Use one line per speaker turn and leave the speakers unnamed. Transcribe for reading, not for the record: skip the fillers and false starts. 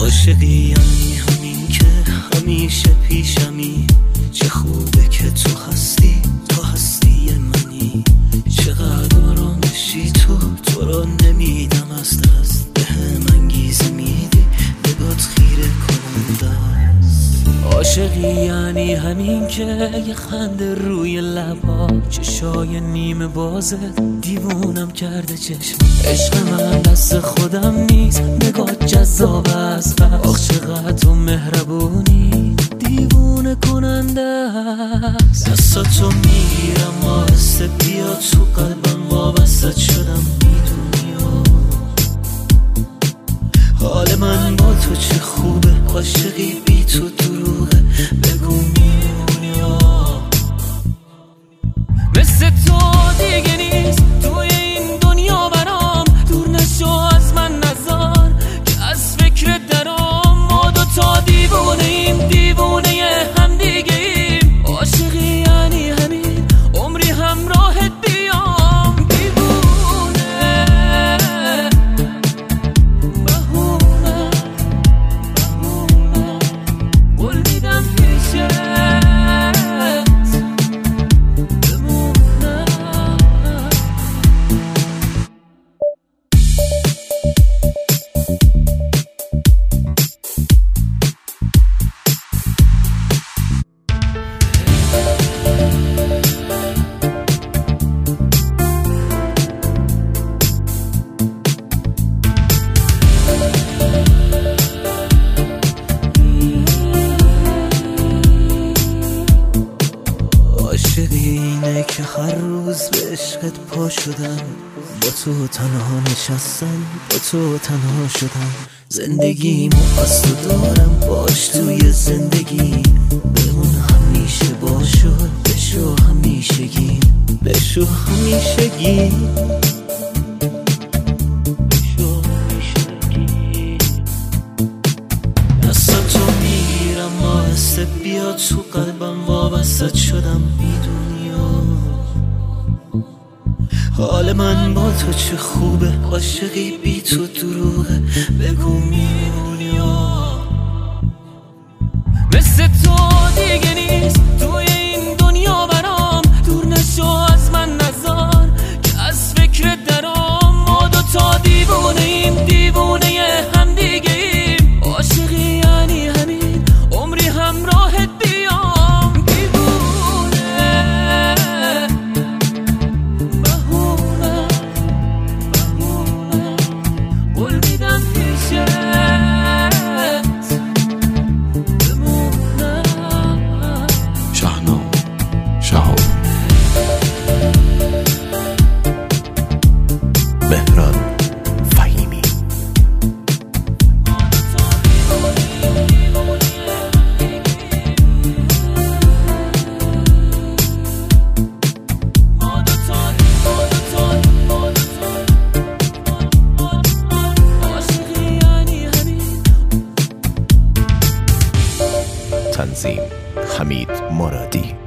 عاشقی یعنی همین که همیشه پیشمی، چه خوبه که تو هستی، تو هستی منی. چقدر آرامشی تو رو نمیدم از دست، بهم انگیزه میدی، نگات خیره کننده است. عاشقی یعنی همین که یه خنده روی لبا، چشای نیمه بازه دیوونم کرده چشم. عشق من دست خودم نیست، نگات جذاب است. آخ چقدر تو مهربونی، دیوونه کننده است. دستاتو میگیرم آهسته، بیا تو قلبم وابسته شدم، میدونی حال من با تو چه خوبه. عاشقی بی تو دروغه، بگو میمونی مثل تو دیگه نیست توی این دنیا برام. دور نشو از من نزار که از فکر درام. ما دوتا دیوونه ایم، دیوونه هم دیگه ایم. عاشقی یعنی همین عمری همراهت بیام. دیوونه بهونه قول میدم پیشت اینه که هر روز به عشقت پا شدم، با تو تنها نشستم، با تو تنها شدم. زندگیمو از تو دارم، باش توی زندگی بمون همیشه. باشو بشو همیشگی، بشو همیشگی. دستاتو میگیرم آهسته، بیا تو قلبم وابسته شدم، میدونی حال من با تو چه خوبه. عاشقی بی تو دروغه، بگو میمونی مثل تو دیگه نیست توی این دنیا برام. دور نشو از من نزار که از فکر درام. ما دوتا دیوونه ایم، دیوونه هم دیگه ایم. عاشقی یعنی همین عمری همراهت بیام. دیوونه بهونه قول میدم پیشت بمونم.
شهنام شهاب، مهران فهیمی. تنظیم حمید مرادی.